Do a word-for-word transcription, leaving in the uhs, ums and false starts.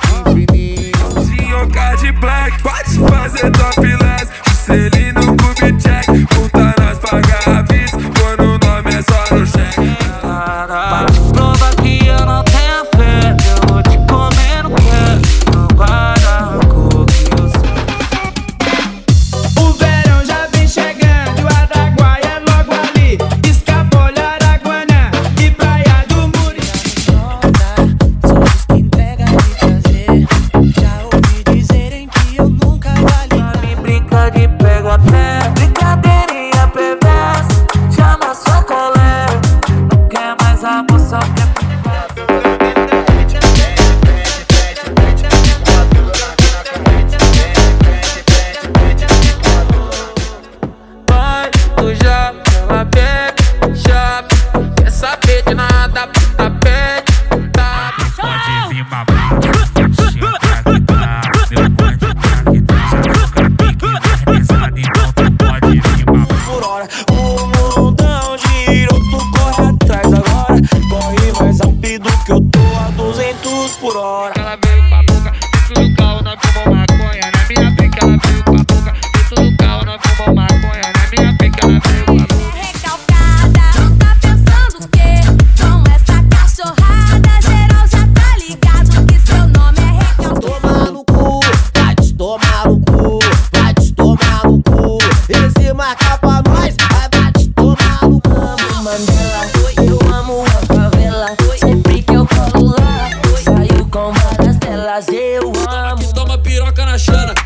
fininho. Zinhoca de black, pode fazer topless. Juscelino, Cubi check, multa nós paga a vista, quando o nome é só no cheque. Pra te provar que eu não tenho fé, eu vou te comer no pé, no guarda-roupa que eu sou. O verão já vem chegando, Araguaia é logo ali. Escapolha, Araguana e Praia do Muri. Somos quem entrega de prazer. Já ouvi dizerem que eu nunca vali. Me brinca de pega pé, brincadeirinha perversa. Chama sua colega, não quer mais amor, só quer vai, tu já, ela pede, já. Quer saber de nada, puta pede, tá? Pode vir mamar, encheu pra gritar. Meu pode pra gritar, já nunca pique mais pesado, então tu pode vir mamar. Por hora, o mundão girou, tu corre atrás agora. Corre mais rápido que eu tô a duzentos por hora. Ela veio com a boca, dentro do carro, nós fumou maconha. Na minha pica ela veio com a boca, dentro do carro, nós fumou maconha. Na minha pica ela veio com a boca. Recalcada, não tá pensando o quê? Com essa cachorrada, geral já tá ligado que seu nome é recalcada. Tomar no cu, vai te tomar no cu, vai te tomar no cu. Ele se marca pra nós, vai te tomar no cu. Mandela, eu amo a favela. Sempre que eu colo lá, saio com várias telas. Eu amo. Toma piroca na chana.